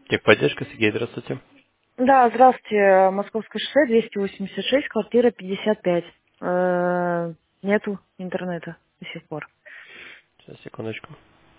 Техподдержка, Сергей, здравствуйте. Да, здравствуйте. Московское шоссе, 286, квартира 55. Нету интернета до сих пор. Сейчас, секундочку.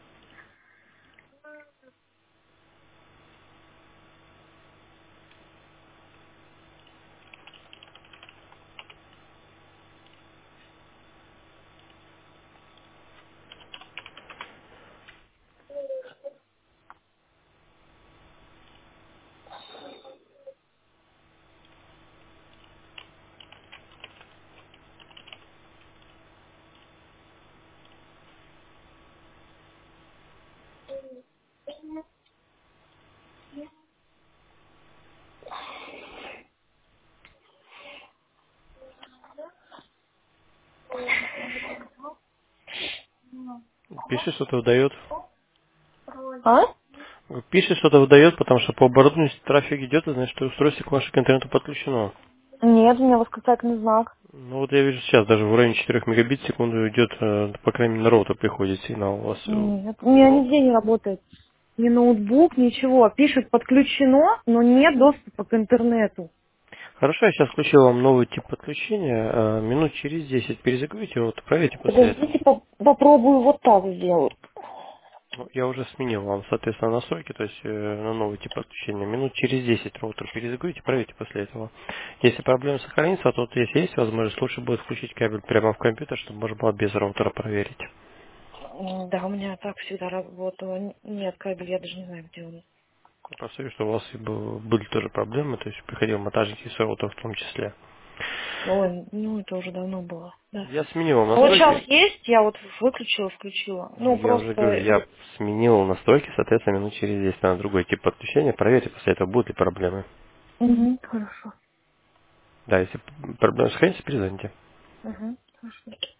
Пишет, что-то выдает. А? Пишет, что-то выдает, потому что по оборудованию трафик идет, и значит, что устройство к вашему интернету подключено. Нет, у меня восклицательный знак. Ну вот я вижу сейчас, даже в районе 4 мегабит в секунду идет, по крайней мере, на роутер приходит сигнал у вас. Нет, у меня нигде не работает. Ни ноутбук, ничего. Пишет подключено, но нет доступа к интернету. Хорошо, я сейчас включил вам новый тип подключения. Минут через 10 перезагрузите, вот проверьте после этого. Подождите, попробую вот так сделать. Ну, я уже сменил вам, соответственно, настройки, то есть на новый тип подключения. Минут через 10 роутер перезагрузите, проверьте после этого. Если проблема сохранится, то вот если есть возможность, лучше будет включить кабель прямо в компьютер, чтобы можно было без роутера проверить. Да, у меня так всегда работало. Нет, кабель, я даже не знаю, где он. Просто вижу, что у вас были тоже проблемы, то есть приходил монтажники с роутера в том числе. Ой, ну это уже давно было, да. Я сменил вам А вот сейчас настройки. есть, я вот выключила, включила. Ну, Я уже говорю, просто я сменил настройки, соответственно, минут через 10 на другой тип подключения. Проверьте после этого, будут ли проблемы. Угу, хорошо. Да, если проблемы сохранится, перезвоните. Угу, хорошо.